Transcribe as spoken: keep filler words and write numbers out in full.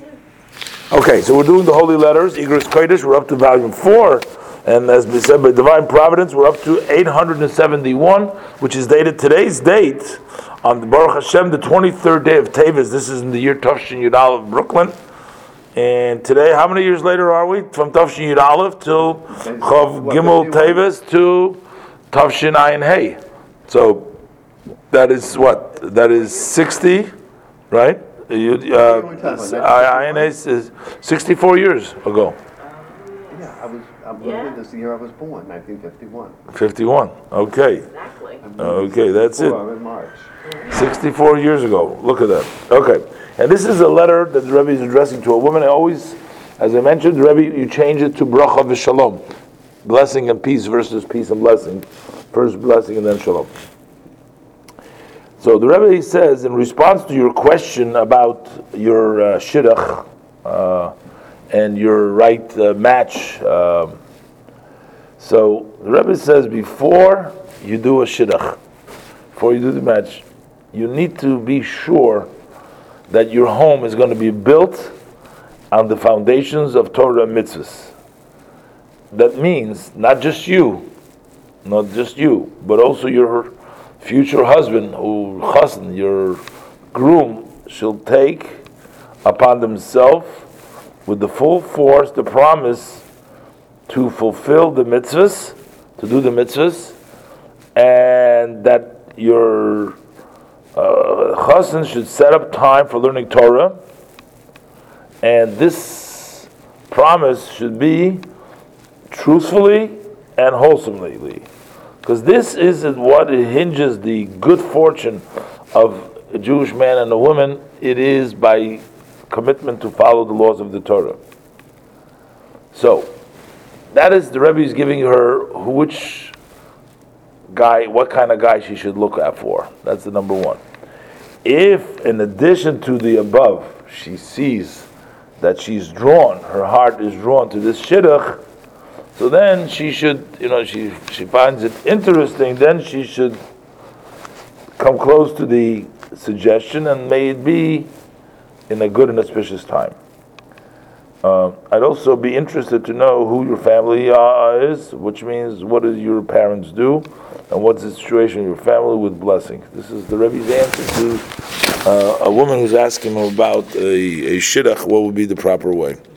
Okay, so we're doing the holy letters, Igros Kodesh. We're up to volume four, and as we said by divine providence, we're up to eight hundred seventy-one, which is dated today's date on the Baruch Hashem, the twenty-third day of Teves. This is in the year Tafshin Yud Aleph, Brooklyn. And today, how many years later are we? From Tafshin Yud Aleph till Chav Gimel Teves to Tafshin Ayin Hey. So that is what? That is sixty, right? You, uh, Ayin Hey is sixty-four years ago. Yeah, I was. I believe yeah. This is the year I was born, nineteen fifty-one. Fifty-one. Okay. Exactly. Okay, that's it. In March. Sixty-four years ago. Look at that. Okay. And this is a letter that the Rebbe is addressing to a woman. I always, as I mentioned, the Rebbe, you change it to bracha v'shalom, blessing and peace versus peace and blessing. First blessing and then shalom. So the Rebbe says, in response to your question about your uh, shidduch uh, and your right uh, match, uh, so the Rebbe says, before you do a shidduch, before you do the match, you need to be sure that your home is going to be built on the foundations of Torah and mitzvahs. That means not just you, not just you, but also your future husband, or chassan, your groom, shall take upon themselves with the full force the promise to fulfill the mitzvahs, to do the mitzvahs, and that your uh, chassan should set up time for learning Torah, and this promise should be truthfully and wholesomely. Because this is what hinges the good fortune of a Jewish man and a woman. It is by commitment to follow the laws of the Torah. So, that is the Rebbe is giving her which guy, what kind of guy she should look out for. That's the number one. If, in addition to the above, she sees that she's drawn, her heart is drawn to this shidduch, so then she should, you know, she she finds it interesting, then she should come close to the suggestion, and may it be in a good and auspicious time. Uh, I'd also be interested to know who your family uh, is, which means what do your parents do, and what's the situation in your family with blessing. This is the Rebbe's answer to uh, a woman who's asking him about a, a shidduch, what would be the proper way.